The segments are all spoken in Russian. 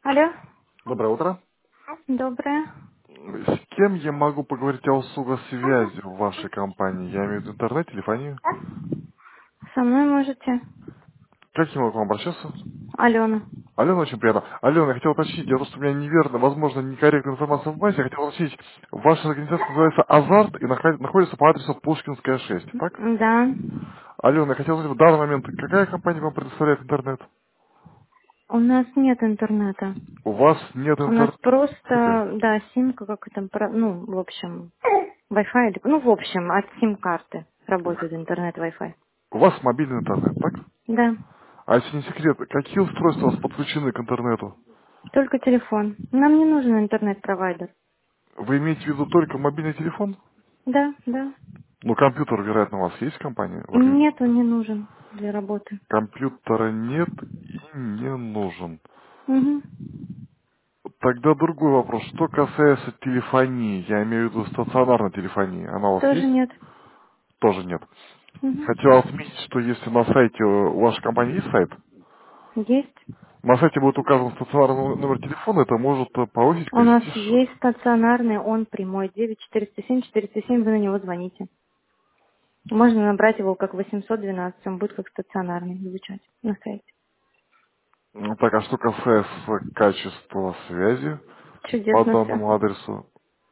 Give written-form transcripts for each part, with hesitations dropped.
Алло, Доброе утро. доброе. С кем я могу поговорить о услугах связи в вашей компании? Я имею в виду интернет, телефонию. Со мной можете? Как я могу к вам обращаться? Алена. Алена, очень приятно. Алена, я хотел уточнить, дело в том, что у меня неверно, возможно, некорректная информация в базе. Я хотел уточнить, ваша организация называется «Азарт» и находится по адресу Пушкинская, 6, так? Да. Алена, я хотел узнать, в данный момент, какая компания вам предоставляет интернет? У нас нет интернета. У вас нет У нас интернета? просто, да, симка, как это, ну, в общем, Wi-Fi, ну, в общем, от сим-карты работает интернет Wi-Fi. У вас мобильный интернет, так? Да, А если не секрет, какие устройства у вас подключены к интернету? только телефон. Нам не нужен интернет-провайдер. Вы имеете в виду только мобильный телефон? Да, да. Ну, компьютер, вероятно, у вас есть в компании? В Нет, он не нужен для работы. Компьютера нет и не нужен. Угу. Тогда другой вопрос. Что касается телефонии, я имею в виду стационарной телефонии, она у вас Тоже есть? нет. Тоже нет. Угу. Хотел отметить, что если на сайте, у вашей компании есть сайт, Есть. на сайте будет указан стационарный номер телефона, это может повысить У нас престиж. есть стационарный, он прямой, 9407 вы на него звоните. Можно набрать его как 812, он будет как стационарный звучать на сайте. Так, а что касается качества связи по Чудесно все. данному адресу,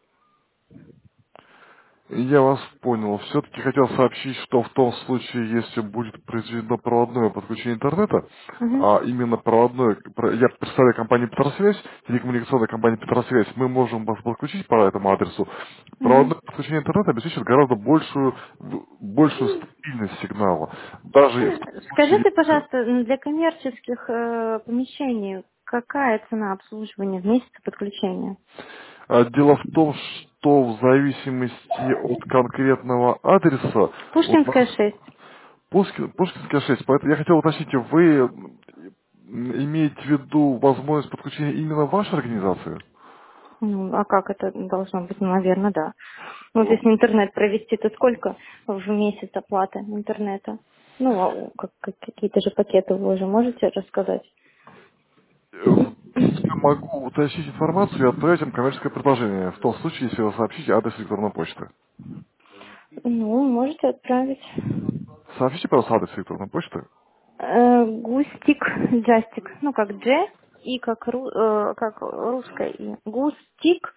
я вас понял. Все-таки хотел сообщить, что в том случае, если будет произведено проводное подключение интернета, Угу. а именно проводное, я представляю компанию Петросвязь, телекоммуникационная компания Петросвязь, мы можем вас подключить по этому адресу. Угу. Проводное подключение интернета обеспечит гораздо большую стабильность сигнала. Даже в том случае, Скажите, если пожалуйста, для коммерческих помещений какая цена обслуживания в месяц подключения? дело в том, что в зависимости от конкретного адреса у Пушкинская нас 6. Пушкинская 6. Поэтому я хотел уточнить, вы имеете в виду возможность подключения именно вашей организации? Ну, а как это должно быть? Ну, наверное, да. Ну, вот если интернет провести, то сколько в месяц оплаты интернета? Ну, какие-то же пакеты вы уже можете рассказать? В принципе, могу уточнить информацию и отправить им коммерческое предложение, в том случае, если вы сообщите адрес электронной почты. Ну, можете отправить. Сообщите, пожалуйста, адрес электронной почты. Густик, джастик. Ну, как дже, и как, как русское и. Густик,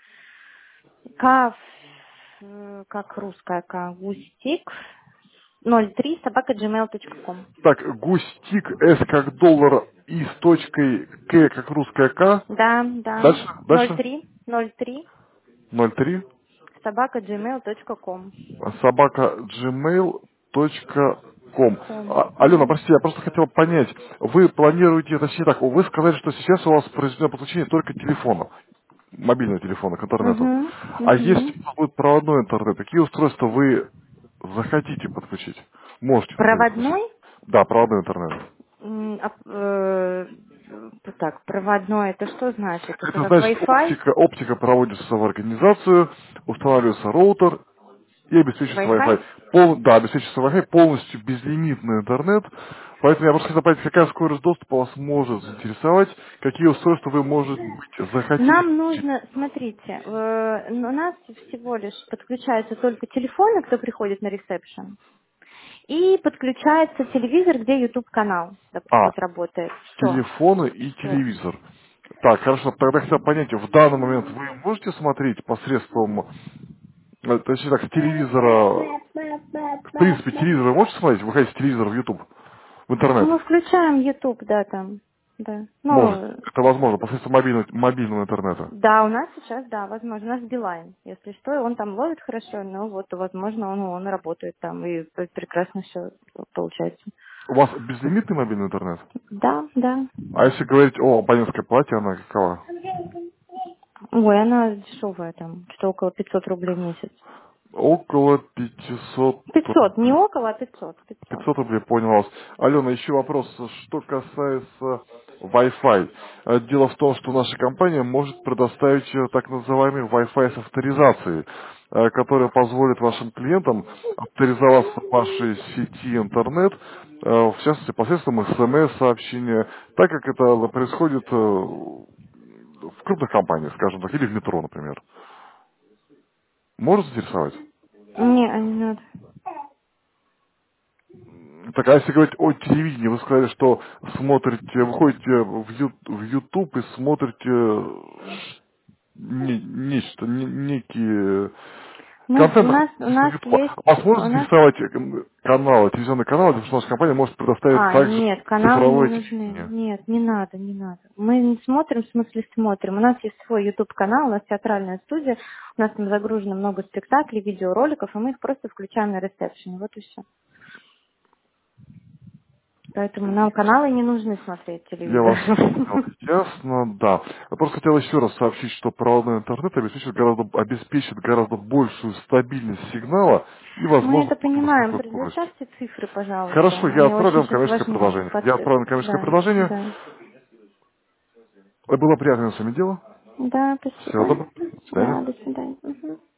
как русская к. Густик 03 собака gmail.com. Так, густик, С как доллар, И с точкой, К как русская К. Да, да. Дальше 03 03 собака gmail.com. собака gmail.com. Ком. Алена, Угу. простите, я просто хотел понять, вы планируете, точнее так, вы сказали, что сейчас у вас произведено подключение только телефона, мобильного телефона к интернету. Угу. А если Угу. у вас будет проводной интернет, какие устройства вы захотите подключить? Можете, например, подключить? Проводной? Да, проводной интернет. Так, проводной, это что значит? Это Это как значит, Wi-Fi? оптика проводится в организацию, устанавливается роутер, и обеспечивается Wi-Fi? Wi-Fi. Да, обеспечивается Wi-Fi, полностью безлимитный интернет. Поэтому я просто хотел понять, какая скорость доступа вас может заинтересовать, какие устройства вы, может быть, захотите Нам подключить. нужно, смотрите, у нас всего лишь подключаются только телефоны, кто приходит на ресепшн, и подключается телевизор, где YouTube канал А, вот работает. Все. телефоны и Все. телевизор. Так, хорошо, тогда хотел понять, в данный момент вы можете смотреть посредством, точнее так, с телевизора, в принципе, телевизор вы можете смотреть, выходить с телевизора в YouTube, в интернет? Ну, включаем YouTube, да, там. Да. Может. Ну, Это возможно, посредством мобильного интернета. да, у нас сейчас, да, возможно, у нас Билайн. Если что, и он там ловит хорошо, но вот, возможно, он работает там, и прекрасно все получается. У вас безлимитный мобильный интернет? Да, да. А если говорить о абонентской плате, она какова? Ой, она дешевая там, что около 500 рублей в месяц. Около 500 500, не рублей. около, а 500, 500. 500 рублей, понял вас. Алена, еще вопрос, что касается Wi-Fi. Дело в том, что наша компания может предоставить так называемый Wi-Fi с авторизацией, которая позволит вашим клиентам авторизоваться в вашей сети интернет, в частности, посредством смс-сообщения, так как это происходит в крупных компаниях, скажем так, или в метро, например. Может заинтересовать? Не надо. Так, а если говорить о телевидении, вы сказали, что смотрите, выходите в YouTube и смотрите нечто, некие У контент нас, у чисто нас YouTube. есть, Вас может у нас, заинтересовать канал, телевизионный канал, потому что наша компания может предоставить также нет, каналы не цифровое нужны. телевидение. Нет, не надо, не надо. Мы не смотрим, в смысле смотрим. У нас есть свой YouTube канал, у нас театральная студия, у нас там загружено много спектаклей, видеороликов, и мы их просто включаем на ресепшене. Вот и все. Поэтому нам каналы не нужны смотреть Я телевизор. вас понял. Ясно, да. Я просто хотел еще раз сообщить, что проводной интернет обеспечит гораздо большую стабильность сигнала и Мы возможно это пользоваться понимаем. такой скоростью. Предоставьте цифры, пожалуйста. Хорошо, я Мне отправлю очень вам сейчас коммерческое важнее. предложение. Я отправлю коммерческое Да, предложение. да. Было приятно с вами дело. Да, Всего спасибо. доброго. До свидания. Да, до свидания. Мгм.